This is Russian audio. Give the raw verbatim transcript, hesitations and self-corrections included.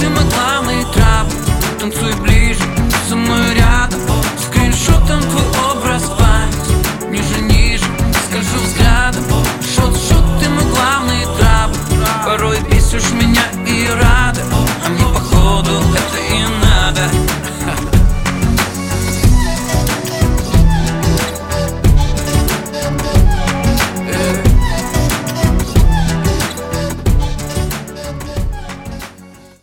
мы главные травы. Танцуй ближе, со мной рядом, скриншотом твоим